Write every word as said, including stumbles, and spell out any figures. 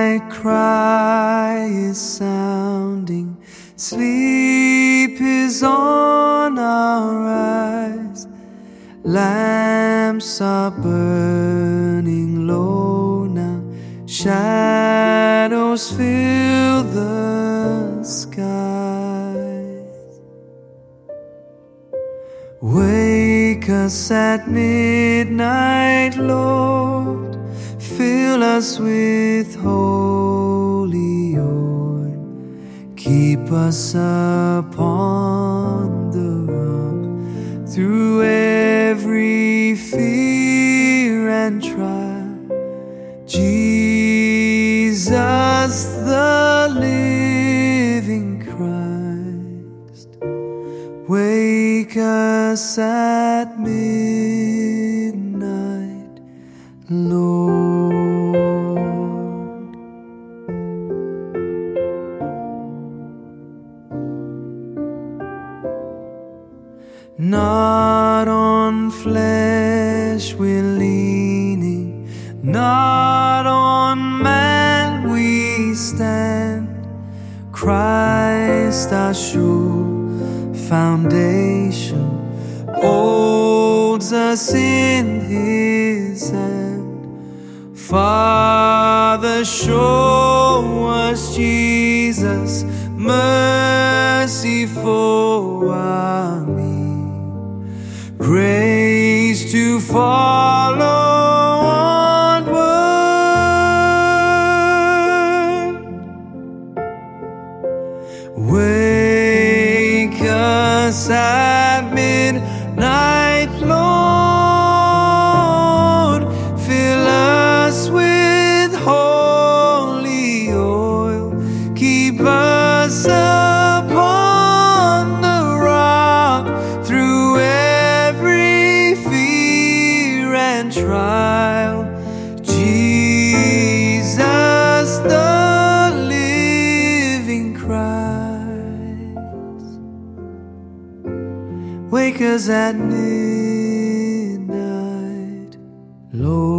night cry is sounding, sleep is on our eyes. Lamps are burning low now, shadows fill the skies. Wake us at midnight, Lord, fill us with holy oil. Keep us upon the rock through every fear and trial. Jesus, the living Christ, wake us at midnight, Lord. Not on flesh we're leaning, not on man we stand. Christ our sure foundation holds us in His hand. Father, show us Jesus, merciful our need. Grace to follow onward. Wake us at midnight, Lord. Fill us with holy oil. Keep us upon the rock through every fear and trial. Jesus, the living Christ, wake us at midnight, Lord.